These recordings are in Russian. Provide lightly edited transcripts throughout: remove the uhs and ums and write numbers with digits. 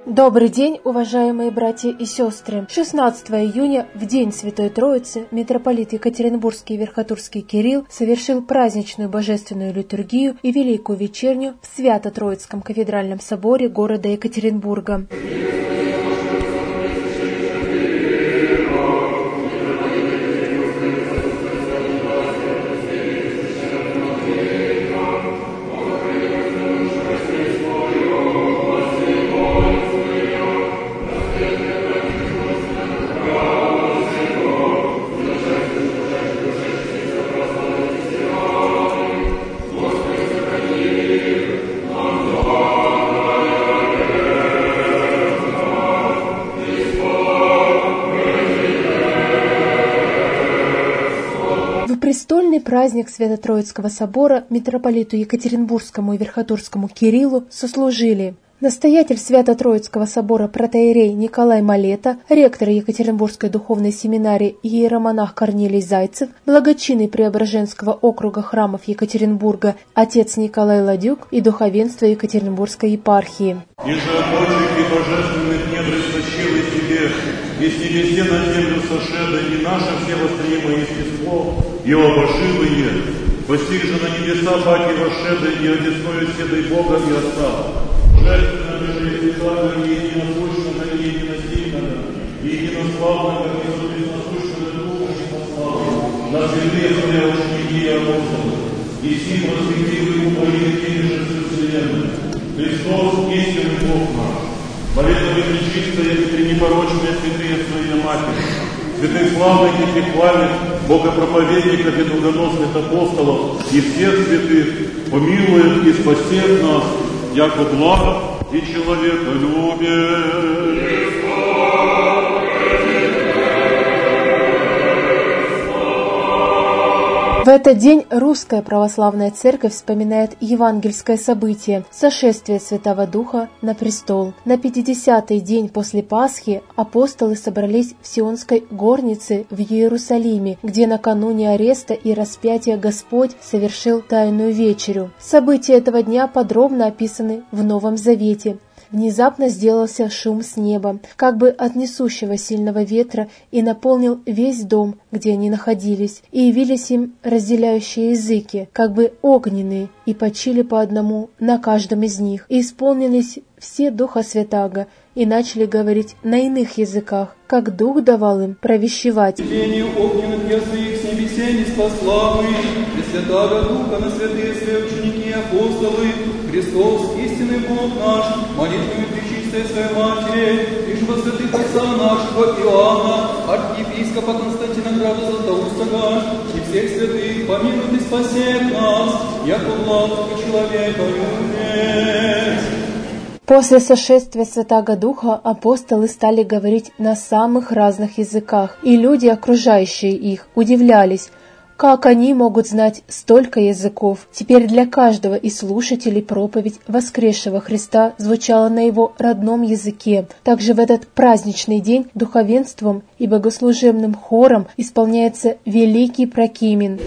Добрый день, уважаемые братья и сестры! 16 июня, в день Святой Троицы, митрополит Екатеринбургский и Верхотурский Кирилл совершил праздничную божественную литургию и великую вечерню в Свято-Троицком кафедральном соборе города Екатеринбурга. В престольный праздник Свято-Троицкого собора митрополиту Екатеринбургскому и Верхотурскому Кириллу сослужили настоятель Свято-Троицкого собора протоиерей Николай Малета, ректор Екатеринбургской духовной семинарии иеромонах Корнилий Зайцев, благочинный Преображенского округа храмов Екатеринбурга отец Николай Ладюк и духовенство Екатеринбургской епархии. «Иже оточики божественных недр истощили себе, и с небесе на землю сошеда, и наше все востримое естество, и обошивые, постиг же на небеса баки вошеда, и одесною седой Бога и Отца. Божественного же естества, и единосущного, и единосильного, и единославного, и соответствующего Духа и послава, на святые свои ученики и апостолы, и сим просветил упоили теми же всю вселенную. Христос, истинный Бог наш, молитвы нечистая и пренепорочная святые своей Матери, святых славных и прихвальных, богопроповедников и долгоносных апостолов и всех святых, помилует и спасет нас, яко благ и человеколюбие. В этот день Русская Православная Церковь вспоминает евангельское событие – сошествие Святого Духа на престол. На 50-й день после Пасхи апостолы собрались в Сионской горнице в Иерусалиме, где накануне ареста и распятия Господь совершил Тайную вечерю. События этого дня подробно описаны в Новом Завете. Внезапно сделался шум с неба, как бы от несущего сильного ветра, и наполнил весь дом, где они находились, и явились им разделяющие языки, как бы огненные, и почили по одному на каждом из них, и исполнились все Духа Святаго, и начали говорить на иных языках, как Дух давал им провещевать. Огненных язык с небесени спасла мы, Пресвятаго Духа на святые свои ученики и апостолы, Христос, истинный Бог наш, молитвами Пречистой Своей Матери, и же во святых отца нашего Иоанна, архиепископа Константина Града Златоустого, и всех святых помилует и спасет нас, яко благ и человеколюбец. После сошествия Святаго Духа апостолы стали говорить на самых разных языках, и люди, окружающие их, удивлялись, как они могут знать столько языков. Теперь для каждого из слушателей проповедь воскресшего Христа звучала на его родном языке. Также в этот праздничный день духовенством и богослужебным хором исполняется Великий Прокимен.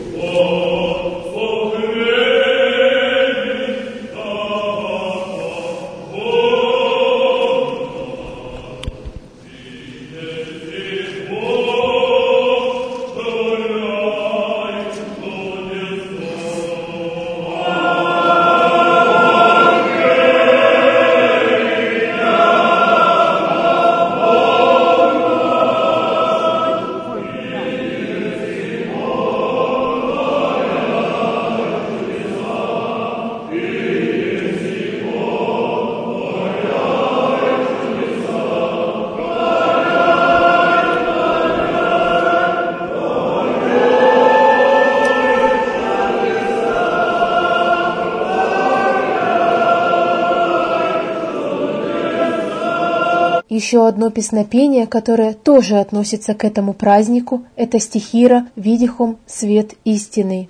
Еще одно песнопение, которое тоже относится к этому празднику, это стихира «Видихом свет истины».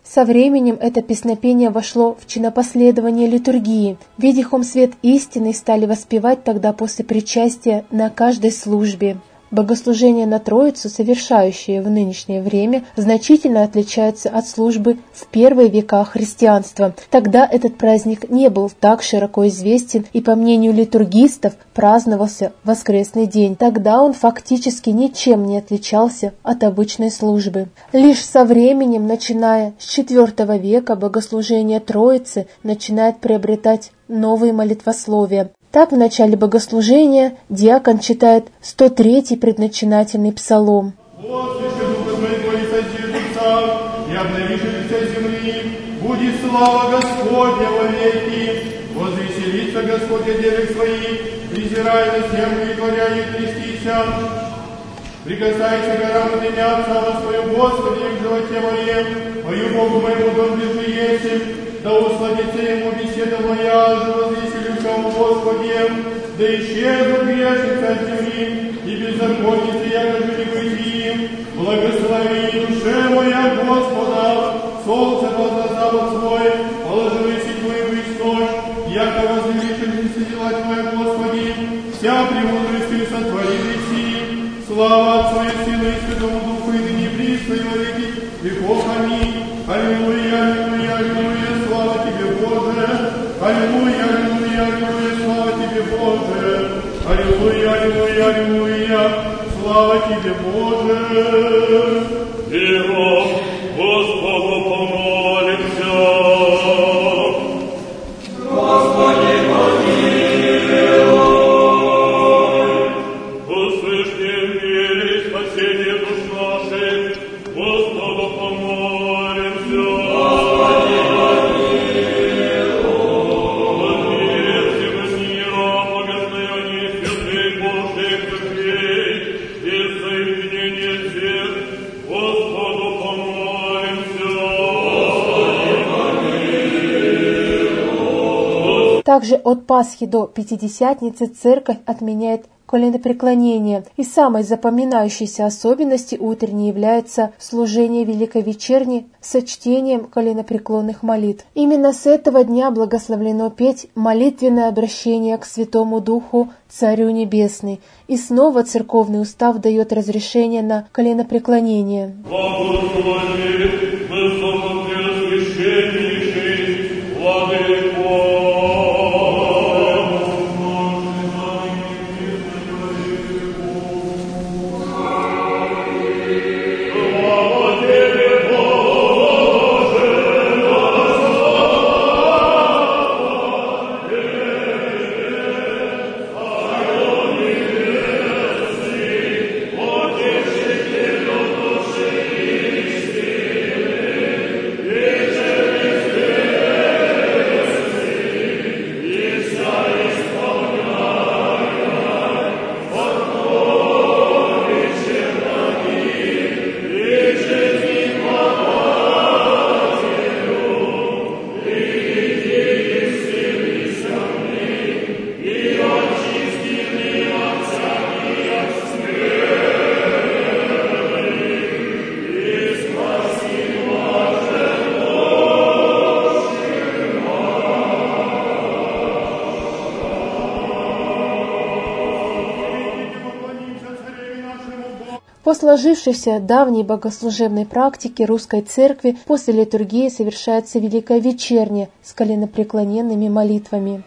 Со временем это песнопение вошло в чинопоследование литургии. «Видихом свет истины» стали воспевать тогда после причастия на каждой службе. Богослужения на Троицу, совершающие в нынешнее время, значительно отличаются от службы в первые века христианства. Тогда этот праздник не был так широко известен, и, по мнению литургистов, праздновался в воскресный день. Тогда он фактически ничем не отличался от обычной службы. Лишь со временем, начиная с IV века, богослужение Троицы начинает приобретать новые молитвословия. Так, в начале богослужения диакон читает 103-й предначинательный псалом. «Послыши духа своего и созиждется, и обновишь лица земли, будет слава Господня во веки, возвеселится Господь о делах своих, презирая на землю и творя их трястися. Прикасайся горам и дымятся, воспою Господи в животе моем, мою Богу моему дом лежи есим, да усладится ему беседа моя, же возвеселюся о Господе, да исчезнут грешницы от земли, и беззаконницы я кажу не быть им. Благослови душе моя Господа, солнце полза запад свой, положи сеть твою источь, яко возвеличившись дела твоя, Господи, вся премудростью сотвори си. Слава Отцу и Сыну и Святому Духу, и ныне присно и во веки веков. Аминь. Аллилуйя, аллилуйя, аллилуйя, слава Тебе, Боже. Аллилуйя, аллилуйя, аллилуйя, слава Тебе, Боже. Аллилуйя, аллилуйя, аллилуйя, слава Тебе, Боже. Миром Господу помолимся. Господи, помилуй. Услышь мир и спасение душ наших, Господу помолимся. Господи, помилуй. Мир всего мира, благословение святых Божьих церквей и соединение всех, Господу помолимся. Также от Пасхи до Пятидесятницы церковь отменяет коленопреклонение, и самой запоминающейся особенностью утренней является служение Великой Вечерни со чтением коленопреклонных молитв. Именно с этого дня благословлено петь молитвенное обращение к Святому Духу, Царю Небесный, и снова церковный устав дает разрешение на коленопреклонение. Благослови высокопреосвященнейший Владыко. По сложившейся давней богослужебной практике русской церкви после литургии совершается Великая Вечерня с коленопреклоненными молитвами.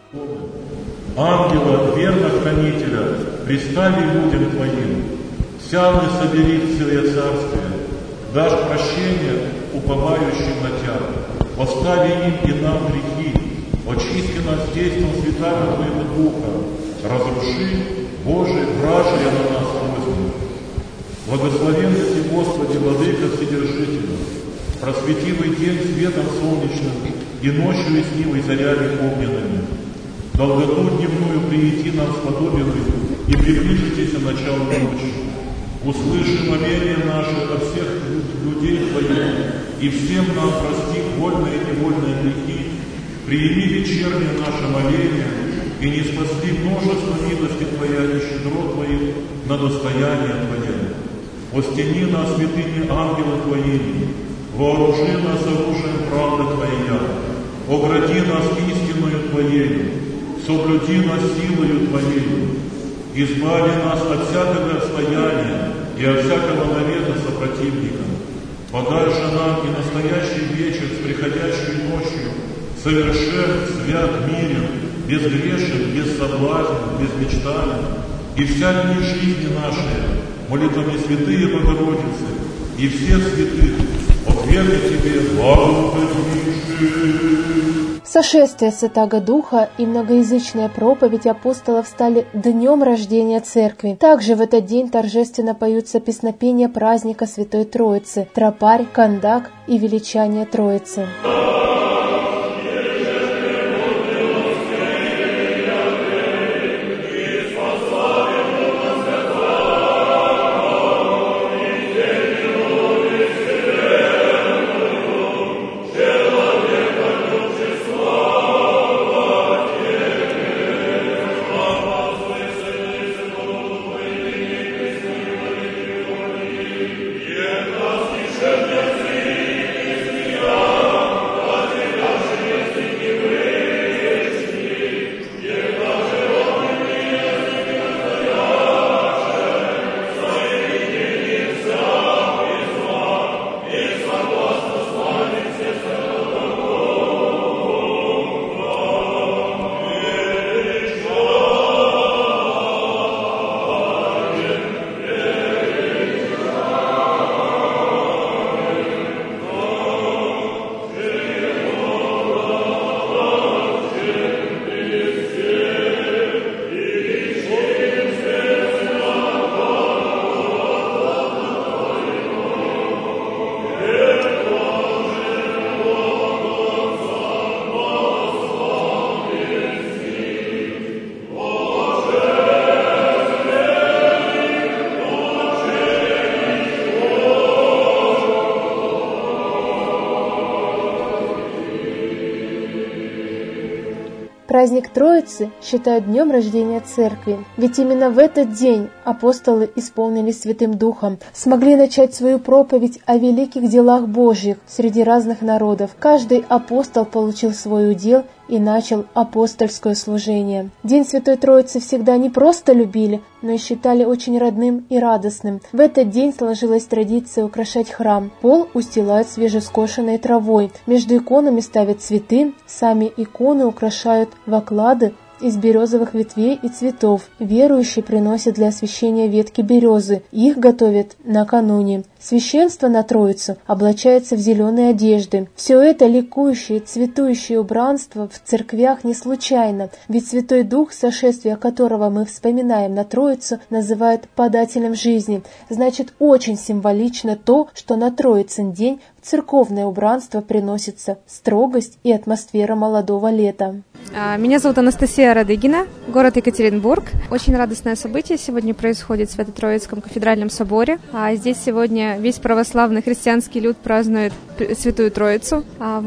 Ангела, верно хранителя, представи людям Твоим, сяны собери в Свое Царствие, дашь прощение уповающим на Тя, остави им и нам грехи, очисти нас действом Святаго Твоего Духа, разруши, Боже, вражие на нас возьми. Благословен Ты, Господи, Владыка Вседержителя, просветивый день светом солнечным и ночью веснивой зарями огненными. Долготу дневную приети нам сподобенную и приближитесь началу ночи. Услыши моления наши от всех людей Твоих, и всем нам прости вольные и невольные грехи. Приими вечернее наше моление, и не спасли множество милости Твоя и щедрот Твоих на достояние Твое. Остени нас святыми ангелы Твоими, вооружи нас оружием огради нас истиною Твоею, соблюди нас силою Твоею, избави нас от всякого отстояния и от всякого навета сопротивника. Подай же нам и настоящий вечер с приходящей ночью, совершен, свят, мирен, безгрешен, без соблазна, без мечтаний, и вся дни жизни нашей, молитвами святые Богородицы и всех святых, ответы Тебе, благословишь. Сошествие Святаго Духа и многоязычная проповедь апостолов стали днем рождения Церкви. Также в этот день торжественно поются песнопения праздника Святой Троицы, тропарь, кандак и величание Троицы. Праздник Троицы считают днем рождения Церкви, ведь именно в этот день апостолы исполнились Святым Духом, смогли начать свою проповедь о великих делах Божьих среди разных народов. Каждый апостол получил свой удел и начал апостольское служение. День Святой Троицы всегда не просто любили, но и считали очень родным и радостным. В этот день сложилась традиция украшать храм. Пол устилают свежескошенной травой, между иконами ставят цветы, сами иконы украшают в оклады из березовых ветвей и цветов. Верующие приносят для освящения ветки березы, их готовят накануне. Священство на Троицу облачается в зеленые одежды. Все это ликующее, цветущее убранство в церквях не случайно, ведь Святой Дух, сошествие которого мы вспоминаем на Троицу, называют подателем жизни. Значит, очень символично то, что на Троицын день в церковное убранство приносится строгость и атмосфера молодого лета. Меня зовут Анастасия Радыгина, город Екатеринбург. Очень радостное событие сегодня происходит в Свято-Троицком кафедральном соборе. Здесь сегодня весь православный христианский люд празднует Святую Троицу.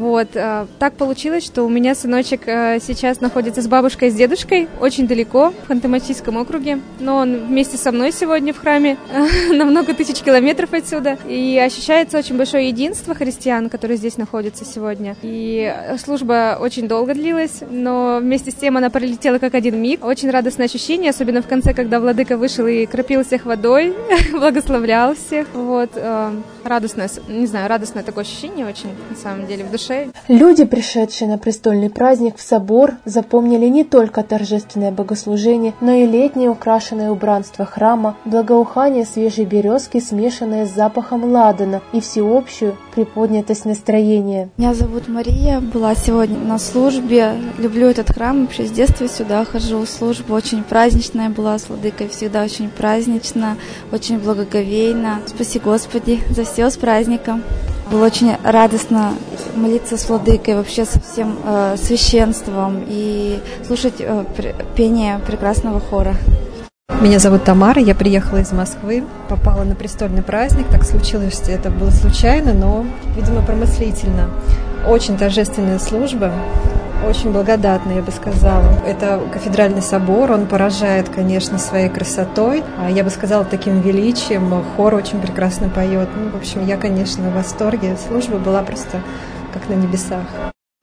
Так получилось, что у меня сыночек сейчас находится с бабушкой и с дедушкой очень далеко, в Ханты-Мансийском округе. Но он вместе со мной сегодня в храме на много тысяч километров отсюда. И ощущается очень большое единство христиан, которые здесь находятся сегодня. И служба очень долго длилась, но вместе с тем она пролетела как один миг. Очень радостное ощущение, особенно в конце, когда владыка вышел и кропил всех водой, благословлял всех. Радостное такое ощущение очень, на самом деле, в душе. Люди, пришедшие на престольный праздник в собор, запомнили не только торжественное богослужение, но и летнее украшенное убранство храма, благоухание свежей березки, смешанное с запахом ладана, и всеобщую приподнятость настроения. Меня зовут Мария, была сегодня на службе. Люблю этот храм, вообще с детства сюда хожу. Служба очень праздничная была с владыкой, всегда очень празднично, очень благоговейно. Спаси Господи за все, с праздником. Было очень радостно молиться с владыкой, вообще со всем священством и слушать пение прекрасного хора. Меня зовут Тамара, я приехала из Москвы, попала на престольный праздник. Так случилось, что это было случайно, но, видимо, промыслительно. Очень торжественная служба, очень благодатная, я бы сказала. Это кафедральный собор, он поражает, конечно, своей красотой. Я бы сказала, таким величием. Хор очень прекрасно поет. В общем, я, конечно, в восторге. Служба была просто как на небесах.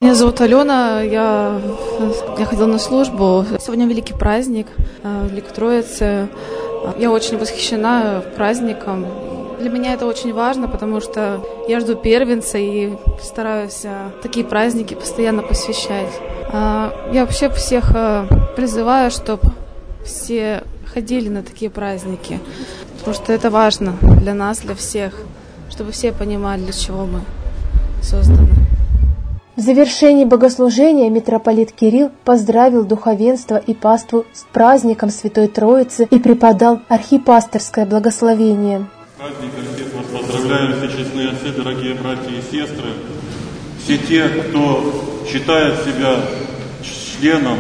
Меня зовут Алена, я ходила на службу. Сегодня великий праздник, Великой Троицы. Я очень восхищена праздником. Для меня это очень важно, потому что я жду первенца и стараюсь такие праздники постоянно посвящать. Я вообще всех призываю, чтобы все ходили на такие праздники, потому что это важно для нас, для всех, чтобы все понимали, для чего мы созданы. В завершении богослужения митрополит Кирилл поздравил духовенство и паству с праздником Святой Троицы и преподал архипасторское благословение. Праздником всех вас поздравляю, все честные отцы, дорогие братья и сестры, все те, кто считает себя членом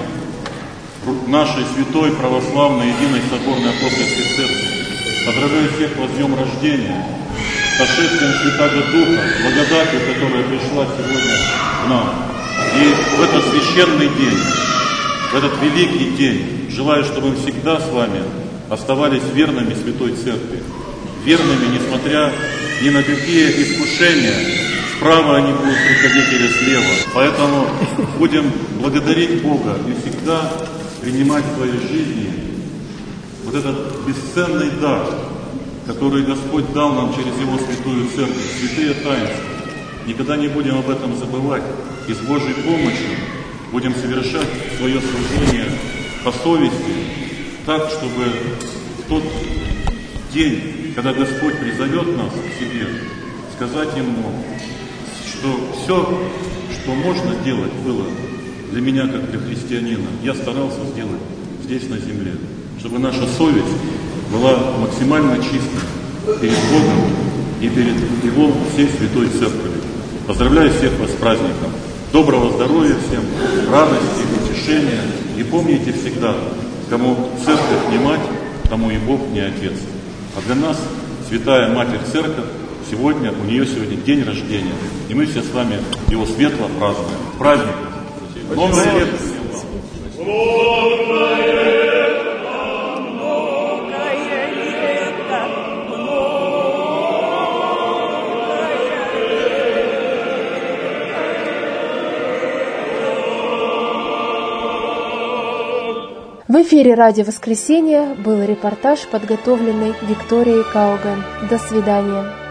нашей святой православной единой соборной апостольской церкви. Поздравляю всех вас с днем рождения, с сошествием Святаго Духа, благодатью, которая пришла сегодня к нам. И в этот священный день, в этот великий день, желаю, чтобы мы всегда с вами оставались верными Святой Церкви, верными, несмотря ни на какие искушения, справа они будут приходить или слева. Поэтому будем благодарить Бога и всегда принимать в своей жизни вот этот бесценный дар, который Господь дал нам через Его Святую Церковь, святые таинства. Никогда не будем об этом забывать и с Божьей помощью будем совершать свое служение по совести, так, чтобы в тот день, когда Господь призовет нас к себе, сказать Ему, что все, что можно делать было для меня, как для христианина, я старался сделать здесь, на земле, чтобы наша совесть была максимально чистой перед Богом и перед Его всей Святой Церковью. Поздравляю всех вас с праздником. Доброго здоровья всем, радости, утешения. И помните всегда, кому Церковь не мать, тому и Бог не Отец. А для нас Святая Матерь Церковь, сегодня, у нее сегодня день рождения. И мы все с вами его светло празднуем. Праздник. Много лет. В эфире «Радио Воскресенье» был репортаж, подготовленный Викторией Кауган. До свидания.